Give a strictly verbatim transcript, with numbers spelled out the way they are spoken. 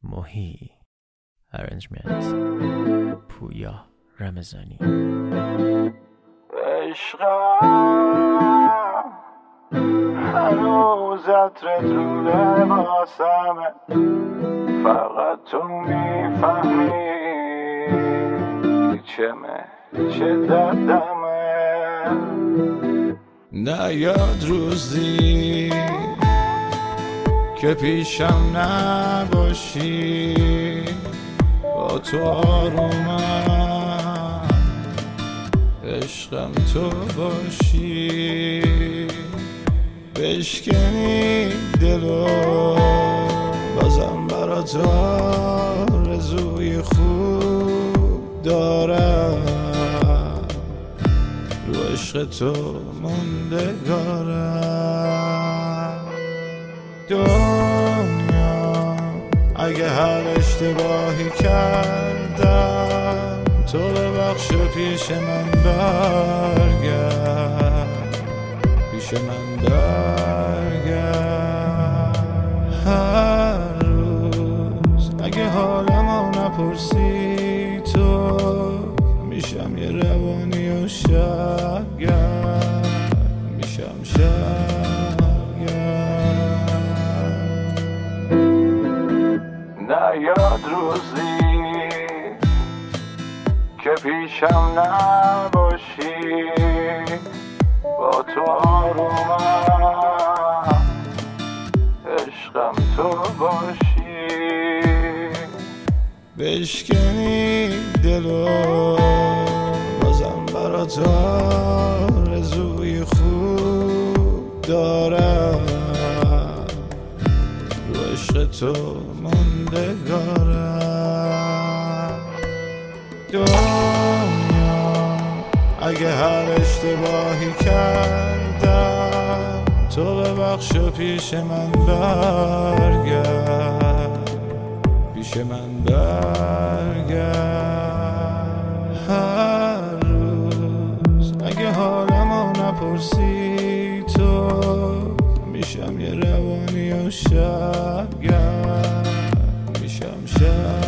محی. Arrangement پویا رمضانی. عشقم هنوز عطرت رو لباسمه، فقط تو میفهمی چمه چه دردمه. نیاد روزی که پیشم نباشی، با تو آرومم عشقم تو باشی، بشکنی دلو بازم برات آرزوی خوب دارم، رو عشق تو موندگارم. دنیا اگه هر اشتباهی کردم تو ببخش و پیش من برگرد، پیش من برگرد. هر روز اگه حالمو نپرسی تو میشم یه روانی و شبگرد، میشم شبگرد. نیاد روزی که پیشم نباشی، با تو آرومم عشقم تو باشی، بشکنی دلو بازم برات آرزوی خوب دارم، رو عشق تو موندگارم. دنیا اگه هر اشتباهی کردم تو ببخش و پیش من برگرد، پیش من برگرد. هر روز اگه حالمو نپرسی تو میشم یه روانی و شبگرد، میشم شبگرد.